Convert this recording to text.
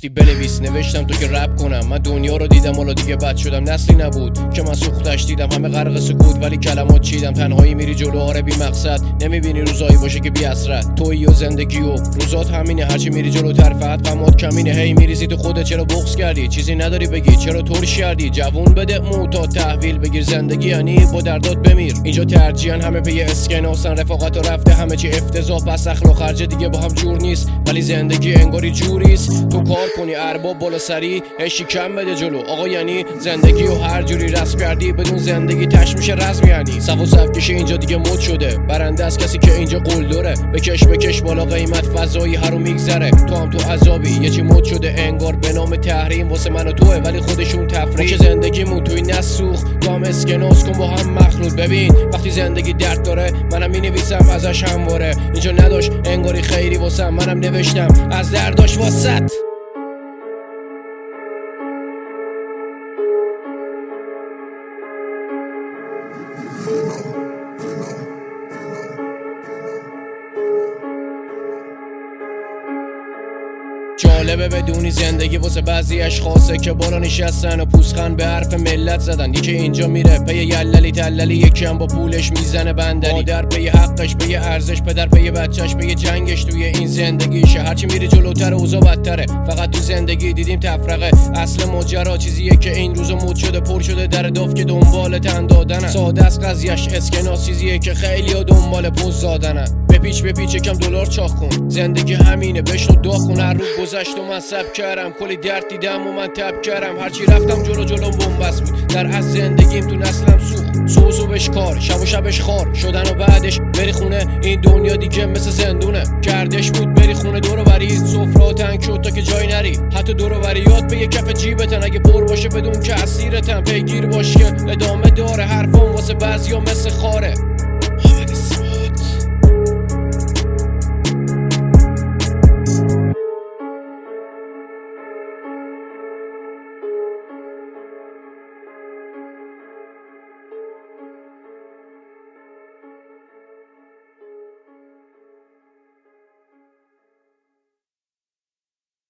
گفتی بنویس، نوشتم تو که رپ کنم. من دنیا رو دیدم حالا دیگه بد شدم. نسلی نبود که من سوختش دیدم، همه غرق سکوت ولی کلمات چیدم. تنهایی میری جلو آره بی مقصد، نمیبینی روزایی باشه که بی حسرت. تویی و زندگی و روزات همینه، هرچی میری جلوتر فقط غمات کمینه. هی میریزی تو خودت، چرا بغض کردی؟ چیزی نداری بگی، چرا ترش کردی؟ جوون بده معتاد تحویل بگیر، زندگی یعنی با دردات بمیر. اینجا ترجیحاً همه پی اسکناسن، رفاقت و رفته همه چی افتضاح، پس اخلاق و خرج دیگه با هم جور نیست. ولی زندگی انگاری جوریست، تو کار کنی ارباب بالا سری، هشی کم بده جلو آقا. یعنی زندگی و هر جوری رسم کردی، بدون زندگی تش میشه رزم. یعنی صف و صف کشی اینجا دیگه مد شده، برنده از کسی که اینجا قول داره. بکش بالا قیمت فضایی هرو میگذره، تو هم تو عذابی. یه چی مد شده انگار به نام تحریم، واسه من و توه ولی خودشون تفریح. که زندگیمون توی نسوخ، تو هم اسکناس کن با هم مخلوط. ببین وقتی زندگی درد داره منم مینویسم ازش همواره. اینجا نداشت انگاری خیری واسم، منم نوشتم از درداش واسط. جالبه بدونی زندگی واسه بعضی اشخاصه که بالا نشستن و پوزخند به حرف ملت زدن. یکی اینجا میره پی یللی تللی، یکی هم با پولش میزنه بندری. مادر پی حقش، پی ارزش، پدر پی بچهش، پی جنگش توی این زندگیشه. هرچی میری جلوتر اوضاع بدتره، فقط تو زندگی دیدیم تفرقه. اصل ماجرا چیزیه که این روزا مد شده، پر شده در داف که دنبال تن دادنن. ساده است قضیهش، اسکناس چیزیه که خیلیا دنبال پوز دادنن. بپیچ یکم دلار چاق کن، زندگی همینه بشنو داغ کن. هر روز گذشت و من سب کردم، کلی درد دیدم و من تب کردم. هرچی رفتم جلوم بنبست بود، در از زندگیم تو نسلم سوخت. صبحش کار، شب و شبش خار شدن و بعدش بری خونه. این دنیا دیگه مثل زندونه، گردش بود بری خونه دور و بری. سفره تنگ شد تا که جای نری، حتی دور و بریات به یه کف جیبتن. اگه پر باشه بدون که اسیرتن، پیگیر باش که ادامه داره. حرفام واسه بعضیا مثل خاره.